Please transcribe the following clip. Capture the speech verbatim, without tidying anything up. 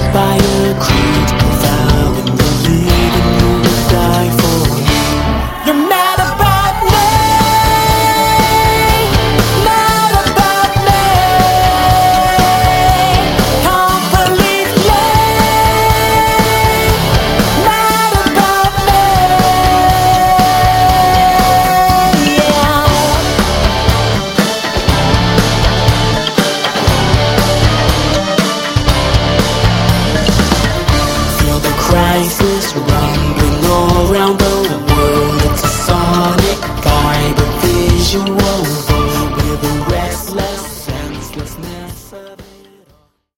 by a creed, vowing believing you will die for me. You're mad about me, mad about me, completely mad about me, yeah. Feel the crisis